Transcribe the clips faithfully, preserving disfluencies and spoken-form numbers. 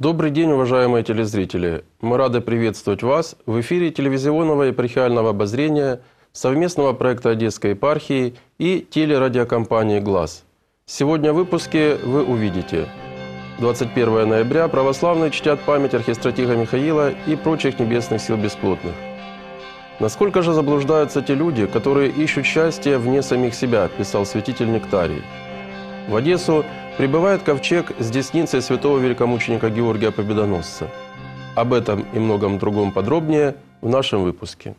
Добрый день, уважаемые телезрители! Мы рады приветствовать вас в эфире телевизионного епархиального обозрения совместного проекта Одесской епархии и телерадиокомпании «Глаз». Сегодня в выпуске вы увидите: двадцать первое ноября православные чтят память архистратига Михаила и прочих небесных сил бесплотных. Насколько же заблуждаются те люди, которые ищут счастье вне самих себя, писал святитель Нектарий. В Одессу прибывает ковчег с десницей святого великомученика Георгия Победоносца. Об этом и многом другом подробнее в нашем выпуске.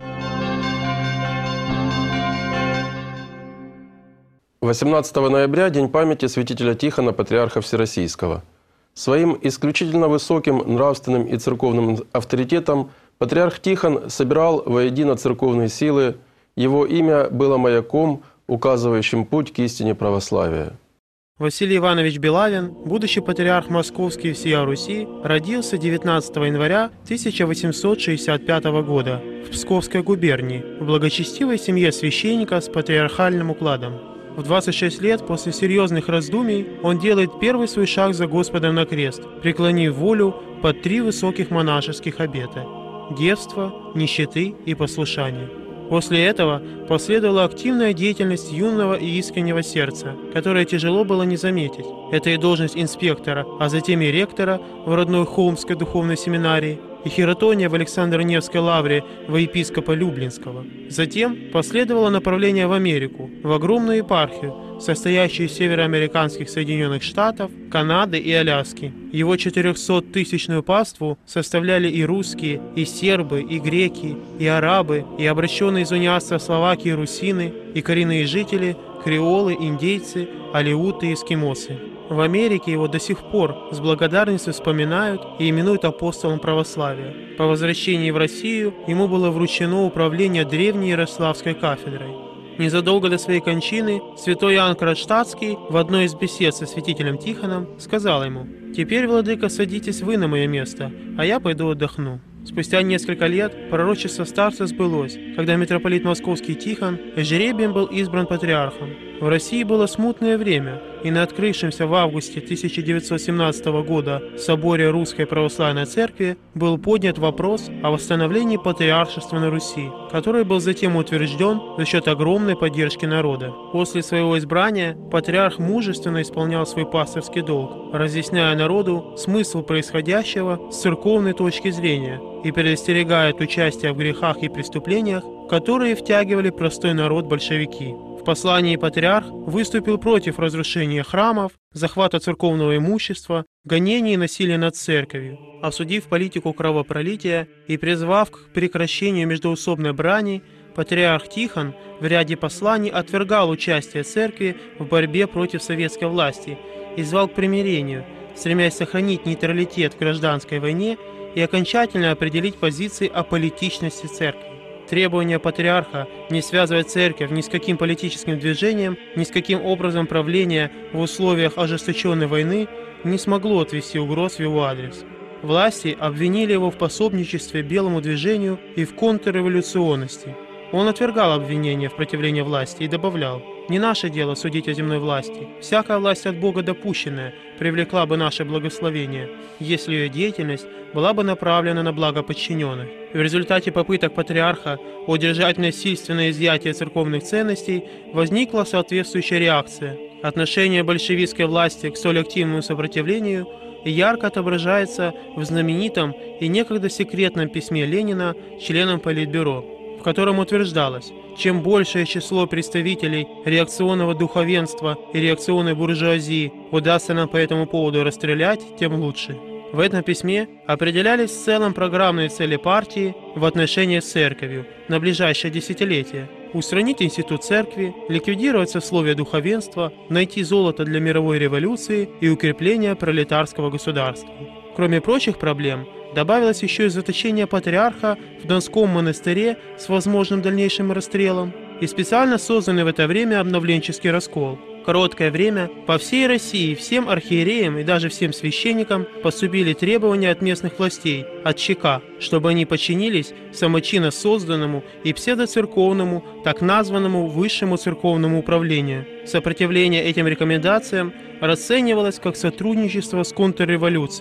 восемнадцатого ноября – день памяти святителя Тихона, патриарха Всероссийского. Своим исключительно высоким нравственным и церковным авторитетом патриарх Тихон собирал воедино церковные силы, его имя было маяком, указывающим путь к истине православия. Василий Иванович Белавин, будущий патриарх Московский и всея Руси, родился девятнадцатого января тысяча восемьсот шестьдесят пятого года в Псковской губернии в благочестивой семье священника с патриархальным укладом. В двадцать шесть лет после серьезных раздумий он делает первый свой шаг за Господом на крест, преклонив волю под три высоких монашеских обета – девства, нищеты и послушания. После этого последовала активная деятельность юного и искреннего сердца, которое тяжело было не заметить. Это и должность инспектора, а затем и ректора в родной Холмской духовной семинарии, и хиротония в Александро-Невской лавре во епископа Люблинского. Затем последовало направление в Америку, в огромную епархию, состоящую из североамериканских Соединенных Штатов, Канады и Аляски. Его четырехсоттысячную паству составляли и русские, и сербы, и греки, и арабы, и обращенные из униатства Словакии русины, и коренные жители, креолы, индейцы, алеуты и эскимосы. В Америке его до сих пор с благодарностью вспоминают и именуют апостолом православия. По возвращении в Россию ему было вручено управление древней Ярославской кафедрой. Незадолго до своей кончины святой Иоанн Кронштадтский в одной из бесед со святителем Тихоном сказал ему: «Теперь, владыка, садитесь вы на мое место, а я пойду отдохну». Спустя несколько лет пророчество старца сбылось, когда митрополит Московский Тихон жребием был избран патриархом. В России было смутное время, и на открывшемся в августе тысяча девятьсот семнадцатого года соборе Русской Православной Церкви был поднят вопрос о восстановлении патриаршества на Руси, который был затем утвержден за счет огромной поддержки народа. После своего избрания патриарх мужественно исполнял свой пастырский долг, разъясняя народу смысл происходящего с церковной точки зрения и предостерегая от участия в грехах и преступлениях, в которые втягивали простой народ большевики. В послании патриарх выступил против разрушения храмов, захвата церковного имущества, гонений и насилия над церковью, осудив политику кровопролития и призвав к прекращению междоусобной брани. Патриарх Тихон в ряде посланий отвергал участие церкви в борьбе против советской власти и звал к примирению, стремясь сохранить нейтралитет в гражданской войне и окончательно определить позиции о политичности церкви. Требование патриарха не связывать церковь ни с каким политическим движением, ни с каким образом правления в условиях ожесточенной войны не смогло отвести угроз в его адрес. Власти обвинили его в пособничестве белому движению и в контрреволюционности. Он отвергал обвинения в противлении власти и добавлял: «Не наше дело судить о земной власти. Всякая власть от Бога допущенная привлекла бы наше благословение, если ее деятельность была бы направлена на благо подчиненных». В результате попыток патриарха удержать насильственное изъятие церковных ценностей возникла соответствующая реакция. Отношение большевистской власти к столь активному сопротивлению ярко отображается в знаменитом и некогда секретном письме Ленина членам Политбюро, в котором утверждалось: чем большее число представителей реакционного духовенства и реакционной буржуазии удастся нам по этому поводу расстрелять, тем лучше. В этом письме определялись в целом программные цели партии в отношении с церковью на ближайшее десятилетие: устранить институт церкви, ликвидировать сословие духовенства, найти золото для мировой революции и укрепления пролетарского государства. Кроме прочих проблем, добавилось еще и заточение патриарха в Донском монастыре с возможным дальнейшим расстрелом и специально созданный в это время обновленческий раскол. Короткое время по всей России всем архиереям и даже всем священникам поступили требования от местных властей, от ЧК, чтобы они подчинились самочинно созданному и псевдоцерковному, так названному высшему церковному управлению. Сопротивление этим рекомендациям расценивалось как сотрудничество с контрреволюцией.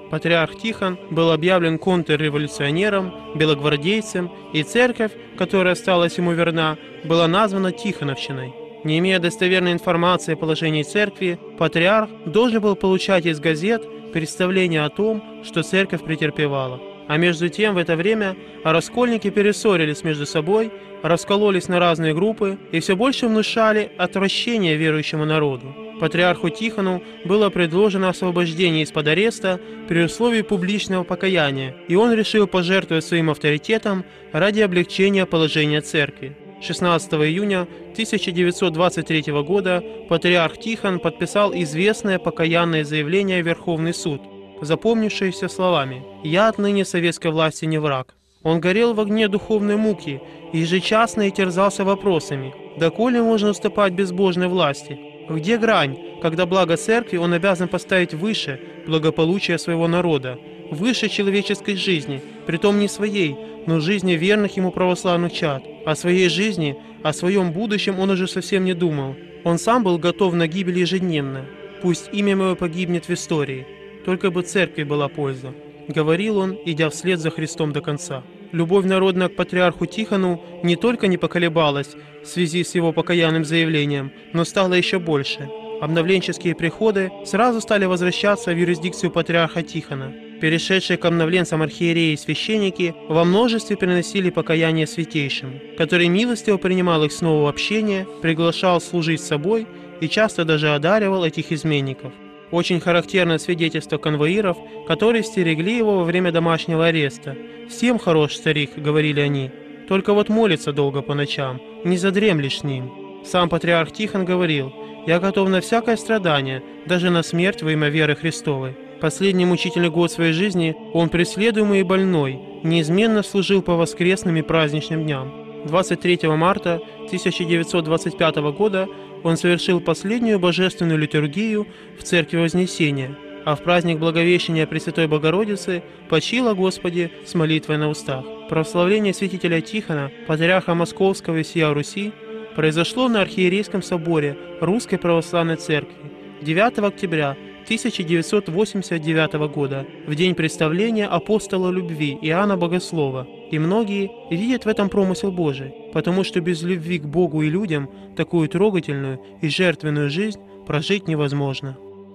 Патриарх Тихон был объявлен контрреволюционером, белогвардейцем, и церковь, которая осталась ему верна, была названа Тихоновщиной. Не имея достоверной информации о положении церкви, патриарх должен был получать из газет представление о том, что церковь претерпевала. А между тем, в это время раскольники перессорились между собой, раскололись на разные группы и все больше внушали отвращение верующему народу. Патриарху Тихону было предложено освобождение из-под ареста при условии публичного покаяния, и он решил пожертвовать своим авторитетом ради облегчения положения церкви. шестнадцатого июня тысяча девятьсот двадцать третьего года патриарх Тихон подписал известное покаянное заявление в Верховный суд, запомнившееся словами «Я отныне советской власти не враг». Он горел в огне духовной муки и ежечасно и терзался вопросами: доколе можно уступать безбожной власти? Где грань, когда благо церкви он обязан поставить выше благополучия своего народа, выше человеческой жизни, притом не своей, но жизни верных ему православных чад? О своей жизни, о своем будущем он уже совсем не думал. Он сам был готов на гибель ежедневно. Пусть имя мое погибнет в истории, только бы церкви была польза, говорил он, идя вслед за Христом до конца. Любовь народная к патриарху Тихону не только не поколебалась в связи с его покаянным заявлением, но стала еще больше. Обновленческие приходы сразу стали возвращаться в юрисдикцию патриарха Тихона. Перешедшие к обновленцам архиереи и священники во множестве приносили покаяние святейшим, который милостиво принимал их снова в общение, приглашал служить с собой и часто даже одаривал этих изменников. Очень характерно свидетельство конвоиров, которые стерегли его во время домашнего ареста. «Всем хорош старик», — говорили они, — «только вот молится долго по ночам, не задремлешь с ним». Сам патриарх Тихон говорил: «Я готов на всякое страдание, даже на смерть во имя веры Христовой». Последний мучительный год своей жизни он, преследуемый и больной, неизменно служил по воскресным и праздничным дням. двадцать третьего марта тысяча девятьсот двадцать пятого года он совершил последнюю божественную литургию в Церкви Вознесения, а в праздник Благовещения Пресвятой Богородицы почила Господи с молитвой на устах. Прославление святителя Тихона, патриарха Московского и всея Руси, произошло на Архиерейском соборе Русской Православной Церкви девятого октября тысяча девятьсот восемьдесят девятого года, в день представления апостола любви Иоанна Богослова. И многие видят в этом промысел Божий, потому что без любви к Богу и людям такую трогательную и жертвенную жизнь прожить невозможно.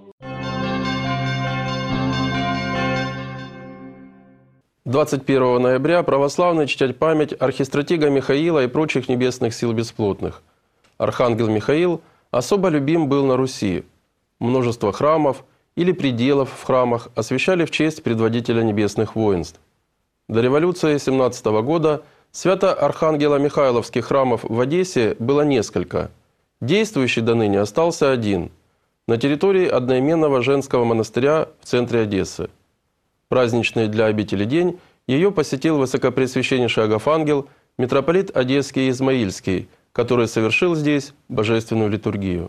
двадцать первого ноября православные чтят память архистратига Михаила и прочих небесных сил бесплотных. Архангел Михаил особо любим был на Руси. Множество храмов или пределов в храмах освящали в честь предводителя небесных воинств. До революции семнадцатого года свято-архангело-михайловских храмов в Одессе было несколько. Действующий до ныне остался один – на территории одноименного женского монастыря в центре Одессы. Праздничный для обители день ее посетил высокопреосвященнейший Агафангел, митрополит Одесский и Измаильский, который совершил здесь божественную литургию.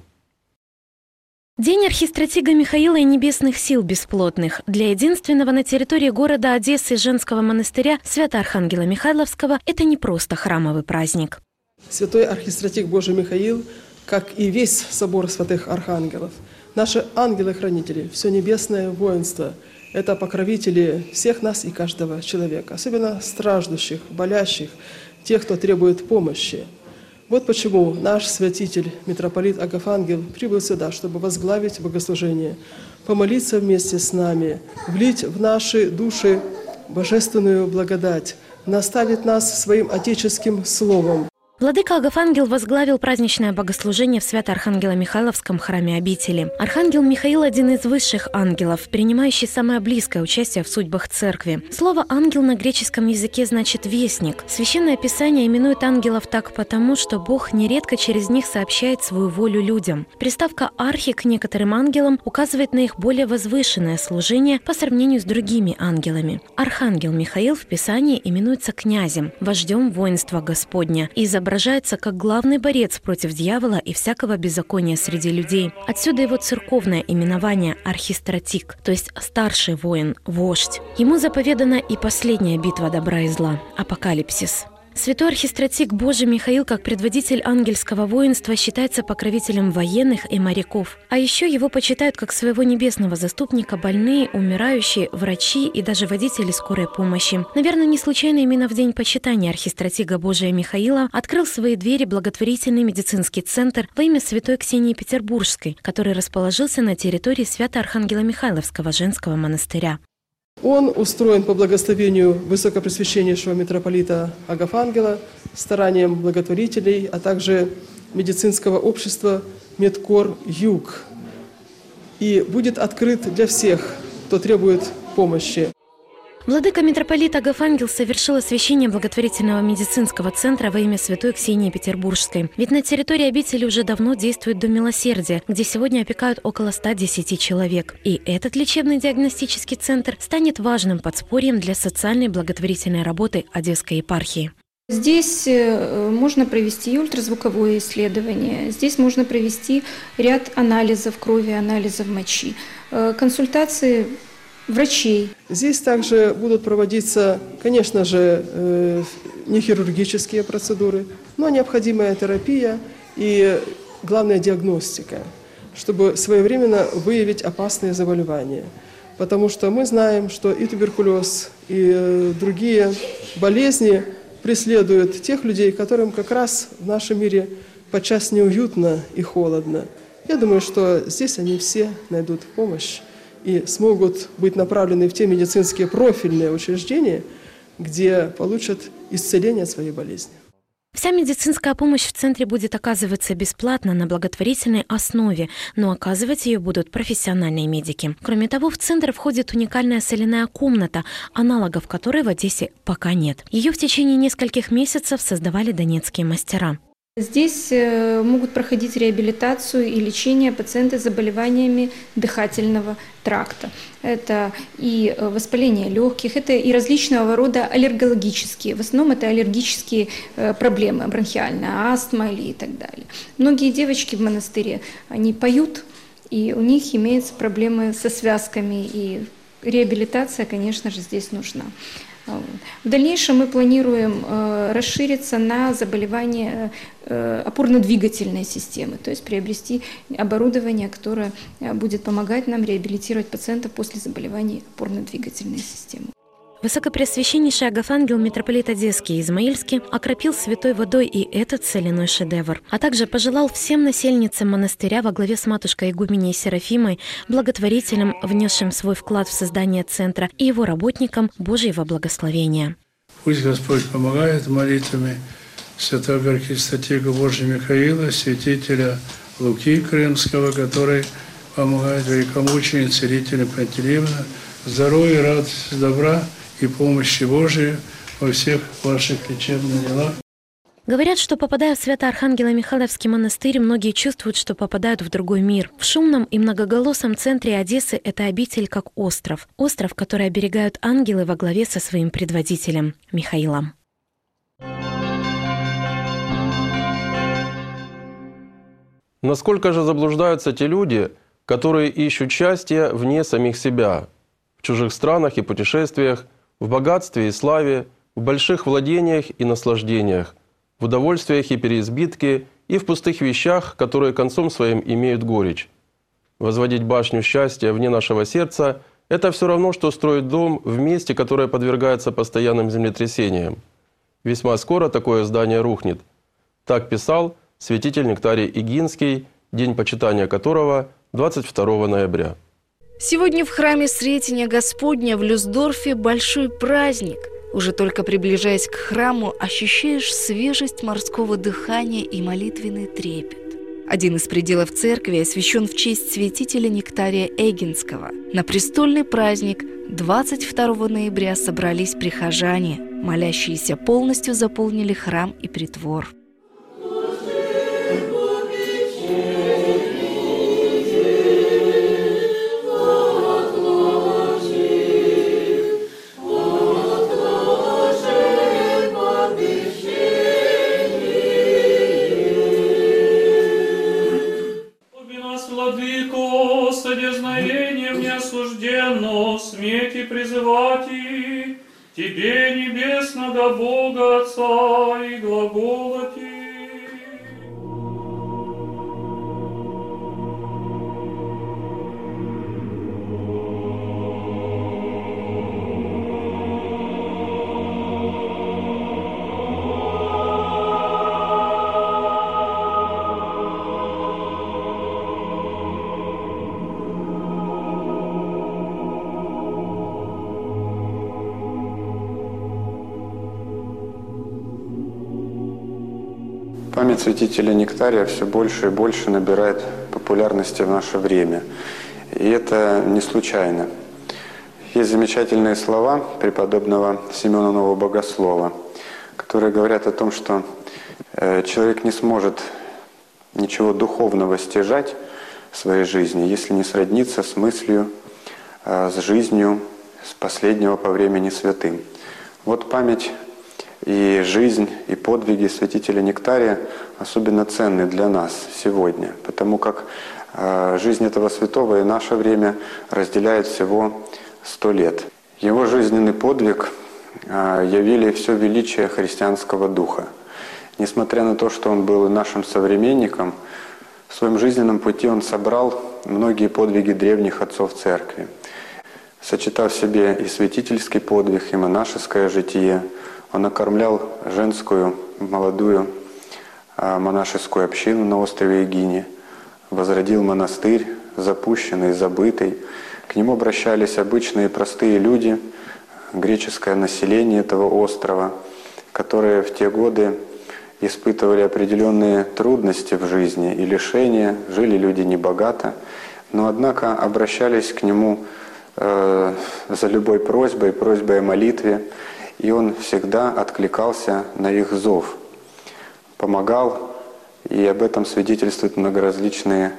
День архистратига Михаила и небесных сил бесплотных для единственного на территории города Одессы женского монастыря Свято-Архангела Михайловского – это не просто храмовый праздник. Святой архистратиг Божий Михаил, как и весь собор святых архангелов, наши ангелы-хранители, все небесное воинство – это покровители всех нас и каждого человека, особенно страждущих, болящих, тех, кто требует помощи. Вот почему наш святитель, митрополит Агафангел, прибыл сюда, чтобы возглавить богослужение, помолиться вместе с нами, влить в наши души божественную благодать, наставить нас своим отеческим словом. Владыка Агафангел возглавил праздничное богослужение в Свято-Архангело-Михайловском храме обители. Архангел Михаил – один из высших ангелов, принимающий самое близкое участие в судьбах церкви. Слово «ангел» на греческом языке значит «вестник». Священное Писание именует ангелов так потому, что Бог нередко через них сообщает свою волю людям. Приставка «архи» к некоторым ангелам указывает на их более возвышенное служение по сравнению с другими ангелами. Архангел Михаил в Писании именуется князем, вождем воинства Господня и изображается как главный борец против дьявола и всякого беззакония среди людей. Отсюда его церковное именование архистратик, то есть старший воин, вождь. Ему заповедана и последняя битва добра и зла – апокалипсис. Святой архистратиг Божий Михаил, как предводитель ангельского воинства, считается покровителем военных и моряков. А еще его почитают как своего небесного заступника больные, умирающие, врачи и даже водители скорой помощи. Наверное, не случайно именно в день почитания архистратига Божия Михаила открыл свои двери благотворительный медицинский центр во имя святой Ксении Петербургской, который расположился на территории Свято-Архангела Михайловского женского монастыря. Он устроен по благословению высокопресвященнейшего митрополита Агафангела, старанием благотворителей, а также медицинского общества Медкор-Юг. И будет открыт для всех, кто требует помощи. Владыка митрополит Агафангел совершил освящение благотворительного медицинского центра во имя святой Ксении Петербургской. Ведь на территории обители уже давно действует Дом милосердия, где сегодня опекают около ста десяти человек. И этот лечебный диагностический центр станет важным подспорьем для социальной благотворительной работы Одесской епархии. Здесь можно провести и ультразвуковое исследование, здесь можно провести ряд анализов крови, анализов мочи, консультации врачей. Здесь также будут проводиться, конечно же, не хирургические процедуры, но необходимая терапия и, главная, диагностика, чтобы своевременно выявить опасные заболевания. Потому что мы знаем, что и туберкулез, и другие болезни преследуют тех людей, которым как раз в нашем мире подчас неуютно и холодно. Я думаю, что здесь они все найдут помощь и смогут быть направлены в те медицинские профильные учреждения, где получат исцеление от своей болезни. Вся медицинская помощь в центре будет оказываться бесплатно на благотворительной основе, но оказывать ее будут профессиональные медики. Кроме того, в центр входит уникальная соляная комната, аналогов которой в Одессе пока нет. Ее в течение нескольких месяцев создавали донецкие мастера. Здесь могут проходить реабилитацию и лечение пациенты с заболеваниями дыхательного тракта. Это и воспаление легких, это и различного рода аллергологические. В основном это аллергические проблемы, бронхиальная астма и так далее. Многие девочки в монастыре, они поют, и у них имеются проблемы со связками, и реабилитация, конечно же, здесь нужна. В дальнейшем мы планируем э, расшириться на заболевания э, опорно-двигательной системы, то есть приобрести оборудование, которое будет помогать нам реабилитировать пациентов после заболеваний опорно-двигательной системы. Высокопреосвященнейший Агафангел митрополит Одесский и Измаильский окропил святой водой и этот соляной шедевр, а также пожелал всем насельницам монастыря во главе с матушкой игуменей Серафимой, благотворителям, внесшим свой вклад в создание центра, и его работникам Божьего благословения. Пусть Господь помогает молитвами святого архистратига Божия Михаила, святителя Луки Крымского, который помогает великомучению целителю Пантелеимону, здоровья, радости, добра и помощи Божией во всех ваших лечебных делах. Говорят, что попадая в Свято-Архангела Михайловский монастырь, многие чувствуют, что попадают в другой мир. В шумном и многоголосом центре Одессы это обитель как остров. Остров, который оберегают ангелы во главе со своим предводителем Михаилом. Насколько же заблуждаются те люди, которые ищут счастье вне самих себя, в чужих странах и путешествиях, в богатстве и славе, в больших владениях и наслаждениях, в удовольствиях и переизбытке, и в пустых вещах, которые концом своим имеют горечь. Возводить башню счастья вне нашего сердца – это все равно, что строить дом в месте, которое подвергается постоянным землетрясениям. Весьма скоро такое здание рухнет. Так писал святитель Нектарий Игинский, день почитания которого – двадцать второго ноября. Сегодня в храме Сретения Господня в Люсдорфе большой праздник. Уже только приближаясь к храму, ощущаешь свежесть морского дыхания и молитвенный трепет. Один из пределов церкви освящен в честь святителя Нектария Эгинского. На престольный праздник двадцать второго ноября собрались прихожане. Молящиеся полностью заполнили храм и притвор. Содержанием неосужденно, смейте призывать и Тебе, небесного Бога Отца, и глаголати. Память святителя Нектария все больше и больше набирает популярности в наше время. И это не случайно. Есть замечательные слова преподобного Симеона Нового Богослова, которые говорят о том, что человек не сможет ничего духовного стяжать в своей жизни, если не сроднится с мыслью, с жизнью, с последнего по времени святым. Вот память и жизнь, и подвиги святителя Нектария особенно ценны для нас сегодня, потому как э, жизнь этого святого и наше время разделяет всего сто лет. Его жизненный подвиг э, явили все величие христианского духа. Несмотря на то, что он был нашим современником, в своем жизненном пути он собрал многие подвиги древних отцов Церкви. Сочетав в себе и святительский подвиг, и монашеское житие, он окормлял женскую, молодую монашескую общину на острове Эгине, возродил монастырь, запущенный, забытый. К нему обращались обычные простые люди, греческое население этого острова, которые в те годы испытывали определенные трудности в жизни и лишения, жили люди небогато, но однако обращались к нему э, за любой просьбой, просьбой о молитве, и он всегда откликался на их зов, помогал, и об этом свидетельствуют многоразличные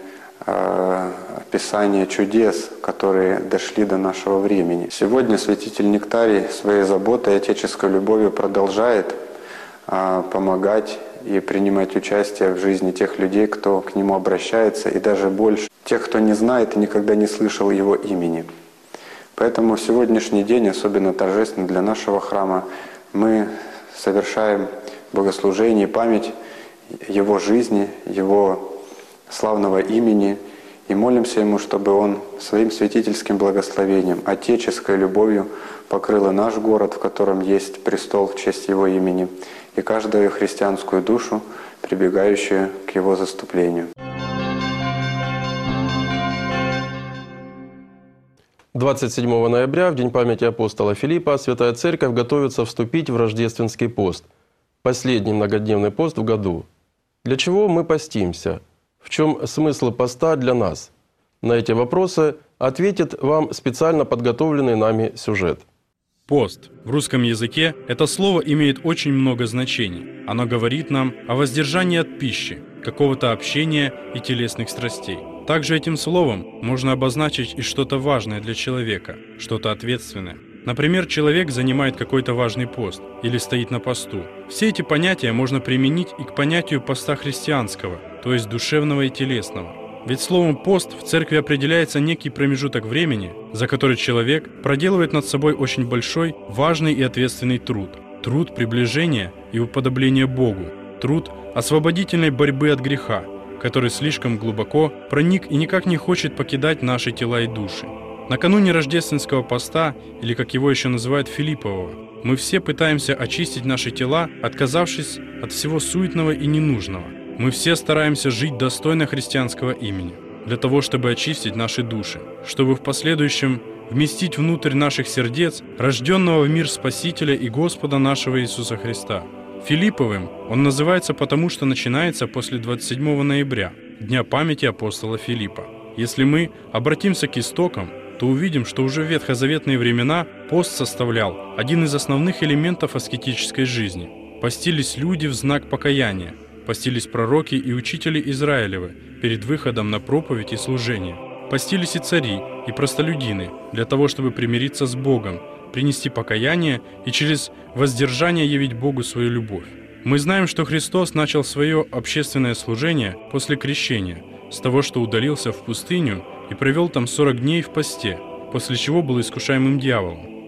э, описания чудес, которые дошли до нашего времени. Сегодня святитель Нектарий своей заботой и отеческой любовью продолжает э, помогать и принимать участие в жизни тех людей, кто к нему обращается, и даже больше тех, кто не знает и никогда не слышал его имени. Поэтому в сегодняшний день, особенно торжественно для нашего храма, мы совершаем богослужение и память его жизни, его славного имени, и молимся ему, чтобы он своим святительским благословением, отеческой любовью покрыл и наш город, в котором есть престол в честь его имени, и каждую христианскую душу, прибегающую к его заступлению. двадцать седьмого ноября, в день памяти апостола Филиппа, Святая Церковь готовится вступить в рождественский пост, последний многодневный пост в году. Для чего мы постимся? В чем смысл поста для нас? На эти вопросы ответит вам специально подготовленный нами сюжет. Пост. В русском языке это слово имеет очень много значений. Оно говорит нам о воздержании от пищи, какого-то общения и телесных страстей. Также этим словом можно обозначить и что-то важное для человека, что-то ответственное. Например, человек занимает какой-то важный пост или стоит на посту. Все эти понятия можно применить и к понятию поста христианского, то есть душевного и телесного. Ведь словом «пост» в церкви определяется некий промежуток времени, за который человек проделывает над собой очень большой, важный и ответственный труд. Труд приближения и уподобления Богу. Труд освободительной борьбы от греха, который слишком глубоко проник и никак не хочет покидать наши тела и души. Накануне рождественского поста, или как его еще называют Филиппового, мы все пытаемся очистить наши тела, отказавшись от всего суетного и ненужного. Мы все стараемся жить достойно христианского имени, для того, чтобы очистить наши души, чтобы в последующем вместить внутрь наших сердец рожденного в мир Спасителя и Господа нашего Иисуса Христа. Филипповым он называется потому, что начинается после двадцать седьмого ноября, Дня памяти апостола Филиппа. Если мы обратимся к истокам, то увидим, что уже в ветхозаветные времена пост составлял один из основных элементов аскетической жизни. Постились люди в знак покаяния, постились пророки и учители Израилевы перед выходом на проповедь и служение. Постились и цари, и простолюдины для того, чтобы примириться с Богом, принести покаяние и через воздержание явить Богу свою любовь. Мы знаем, что Христос начал свое общественное служение после крещения, с того, что удалился в пустыню и провел там сорок дней в посте, после чего был искушаемым дьяволом.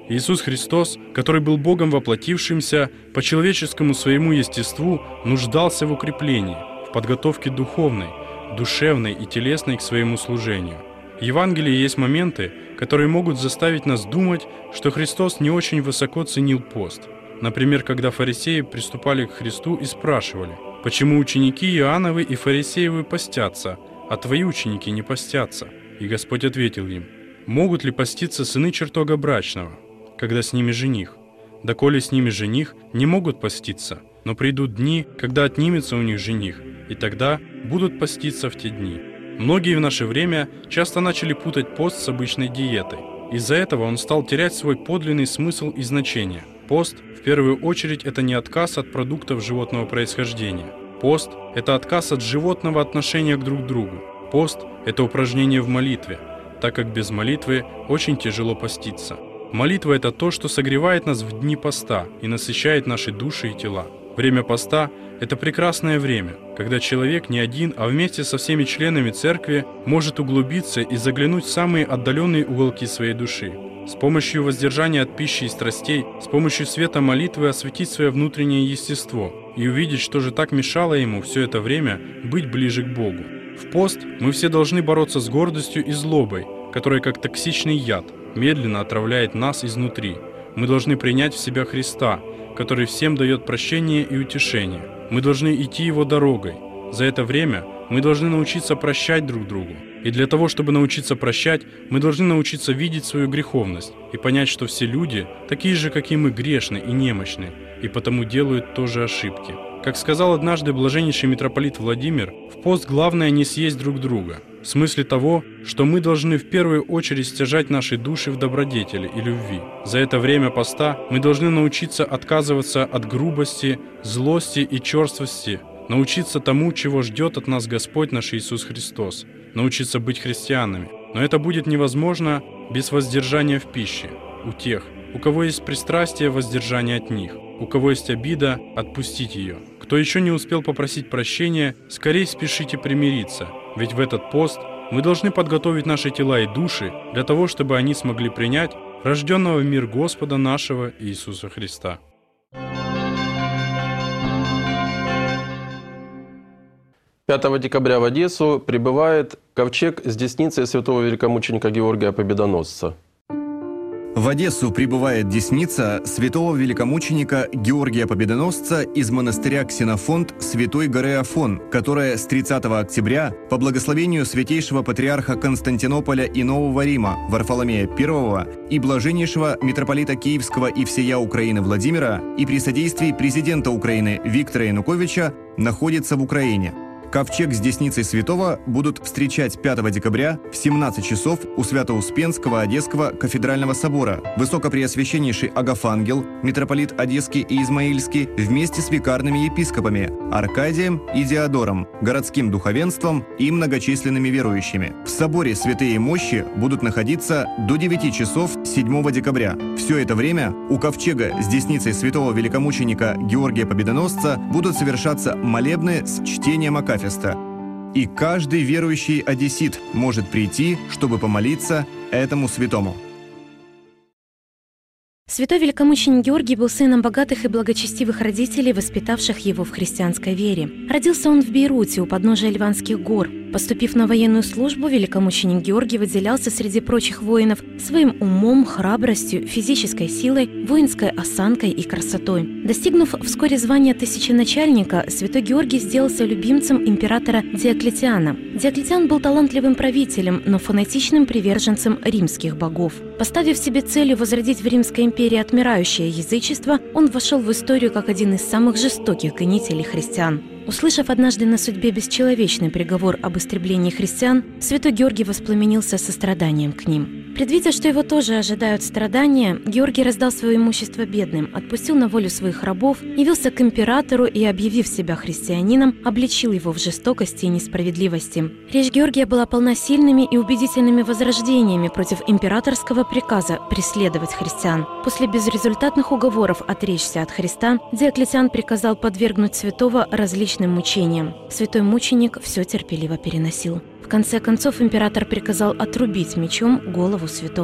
Иисус Христос, который был Богом воплотившимся, по человеческому своему естеству нуждался в укреплении, в подготовке духовной, душевной и телесной к своему служению. В Евангелии есть моменты, которые могут заставить нас думать, что Христос не очень высоко ценил пост. Например, когда фарисеи приступали к Христу и спрашивали: «Почему ученики Иоанновы и фарисеевы постятся, а твои ученики не постятся?» И Господь ответил им: «Могут ли поститься сыны чертога брачного, когда с ними жених? Доколе с ними жених, не могут поститься, но придут дни, когда отнимется у них жених, и тогда будут поститься в те дни». Многие в наше время часто начали путать пост с обычной диетой. Из-за этого он стал терять свой подлинный смысл и значение. Пост, в первую очередь, это не отказ от продуктов животного происхождения. Пост – это отказ от животного отношения к друг другу. Пост – это упражнение в молитве, так как без молитвы очень тяжело поститься. Молитва – это то, что согревает нас в дни поста и насыщает наши души и тела. Время поста – это прекрасное время, когда человек не один, а вместе со всеми членами церкви может углубиться и заглянуть в самые отдаленные уголки своей души. С помощью воздержания от пищи и страстей, с помощью света молитвы осветить свое внутреннее естество и увидеть, что же так мешало ему все это время быть ближе к Богу. В пост мы все должны бороться с гордостью и злобой, которая, как токсичный яд, медленно отравляет нас изнутри. Мы должны принять в себя Христа, который всем дает прощение и утешение. Мы должны идти Его дорогой. За это время мы должны научиться прощать друг другу. И для того, чтобы научиться прощать, мы должны научиться видеть свою греховность и понять, что все люди такие же, как и мы, грешны и немощны, и потому делают тоже ошибки. Как сказал однажды блаженнейший митрополит Владимир, в пост главное не съесть друг друга, в смысле того, что мы должны в первую очередь стяжать наши души в добродетели и любви. За это время поста мы должны научиться отказываться от грубости, злости и черствости, научиться тому, чего ждет от нас Господь наш Иисус Христос, научиться быть христианами. Но это будет невозможно без воздержания в пище. У тех, у кого есть пристрастие, воздержание от них. У кого есть обида, отпустить ее. Кто еще не успел попросить прощения, скорее спешите примириться, ведь в этот пост мы должны подготовить наши тела и души для того, чтобы они смогли принять рожденного в мир Господа нашего Иисуса Христа. пятого декабря в Одессу прибывает ковчег с десницей святого великомученика Георгия Победоносца. В Одессу прибывает десница святого великомученика Георгия Победоносца из монастыря Ксенофонт Святой горы Афон, которая с тридцатого октября по благословению святейшего патриарха Константинополя и Нового Рима Варфоломея I и блаженнейшего митрополита Киевского и всея Украины Владимира и при содействии президента Украины Виктора Януковича находится в Украине. Ковчег с десницей святого будут встречать пятого декабря в семнадцать часов у Свято-Успенского Одесского кафедрального собора. Высокопреосвященнейший Агафангел, митрополит Одесский и Измаильский, вместе с викарными епископами Аркадием и Диодором, городским духовенством и многочисленными верующими. В соборе святые мощи будут находиться до девяти часов седьмого декабря. Все это время у ковчега с десницей святого великомученика Георгия Победоносца будут совершаться молебны с чтением акафиста. И каждый верующий одессит может прийти, чтобы помолиться этому святому. Святой великомученик Георгий был сыном богатых и благочестивых родителей, воспитавших его в христианской вере. Родился он в Бейруте, у подножия Ливанских гор. Поступив на военную службу, великомученик Георгий выделялся среди прочих воинов своим умом, храбростью, физической силой, воинской осанкой и красотой. Достигнув вскоре звания тысяченачальника, святой Георгий сделался любимцем императора Диоклетиана. Диоклетиан был талантливым правителем, но фанатичным приверженцем римских богов. Поставив себе целью возродить в Римской империи отмирающее язычество, он вошел в историю как один из самых жестоких гонителей христиан. Услышав однажды на судьбе бесчеловечный приговор об истреблении христиан, святой Георгий воспламенился состраданием к ним. Предвидя, что его тоже ожидают страдания, Георгий раздал свое имущество бедным, отпустил на волю своих рабов, явился к императору и, объявив себя христианином, обличил его в жестокости и несправедливости. Речь Георгия была полна сильными и убедительными возражениями против императорского приказа преследовать христиан. После безрезультатных уговоров отречься от Христа, Диоклетиан приказал подвергнуть святого различным мучениям. Святой мученик все терпеливо переносил. В конце концов император приказал отрубить мечом голову святому.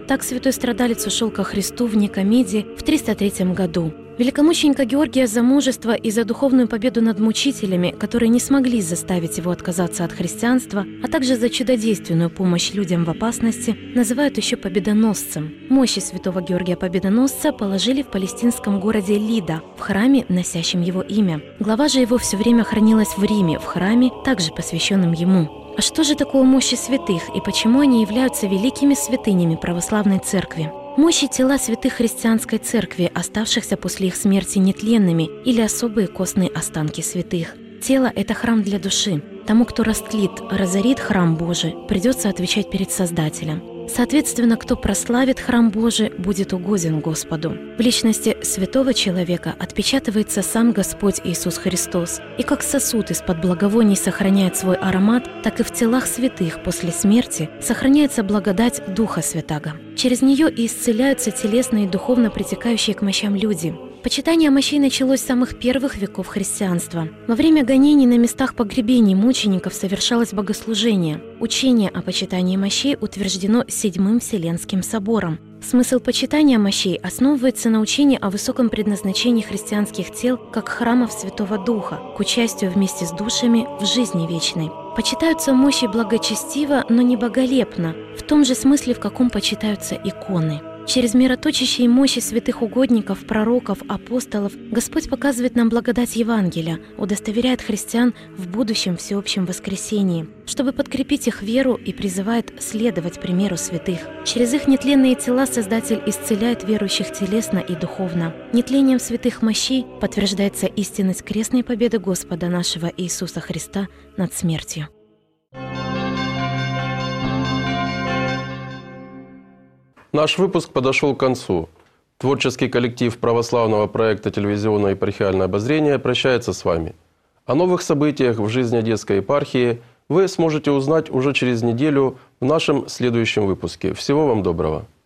Так святой страдалец ушел ко Христу в Никомеде в триста третьем году. Великомученика Георгия за мужество и за духовную победу над мучителями, которые не смогли заставить его отказаться от христианства, а также за чудодейственную помощь людям в опасности, называют еще победоносцем. Мощи святого Георгия Победоносца положили в палестинском городе Лида, в храме, носящем его имя. Глава же его все время хранилась в Риме, в храме, также посвященном ему. А что же такое мощи святых и почему они являются великими святынями православной церкви? Мощи тела святых христианской церкви, оставшихся после их смерти нетленными, или особые костные останки святых. Тело – это храм для души. Тому, кто растлит, разорит храм Божий, придется отвечать перед Создателем. Соответственно, кто прославит храм Божий, будет угоден Господу. В личности святого человека отпечатывается сам Господь Иисус Христос. И как сосуд из-под благовоний сохраняет свой аромат, так и в телах святых после смерти сохраняется благодать Духа Святаго. Через нее и исцеляются телесно и духовно притекающие к мощам люди. Почитание мощей началось с самых первых веков христианства. Во время гонений на местах погребений мучеников совершалось богослужение. Учение о почитании мощей утверждено Седьмым Вселенским собором. Смысл почитания мощей основывается на учении о высоком предназначении христианских тел как храмов Святого Духа, к участию вместе с душами в жизни вечной. Почитаются мощи благочестиво, но не боголепно, в том же смысле, в каком почитаются иконы. Через мироточащие мощи святых угодников, пророков, апостолов Господь показывает нам благодать Евангелия, удостоверяет христиан в будущем всеобщем воскресении, чтобы подкрепить их веру и призывает следовать примеру святых. Через их нетленные тела Создатель исцеляет верующих телесно и духовно. Нетлением святых мощей подтверждается истинность крестной победы Господа нашего Иисуса Христа над смертью. Наш выпуск подошел к концу. Творческий коллектив православного проекта «Телевизионное епархиальное обозрение» прощается с вами. О новых событиях в жизни Одесской епархии вы сможете узнать уже через неделю в нашем следующем выпуске. Всего вам доброго!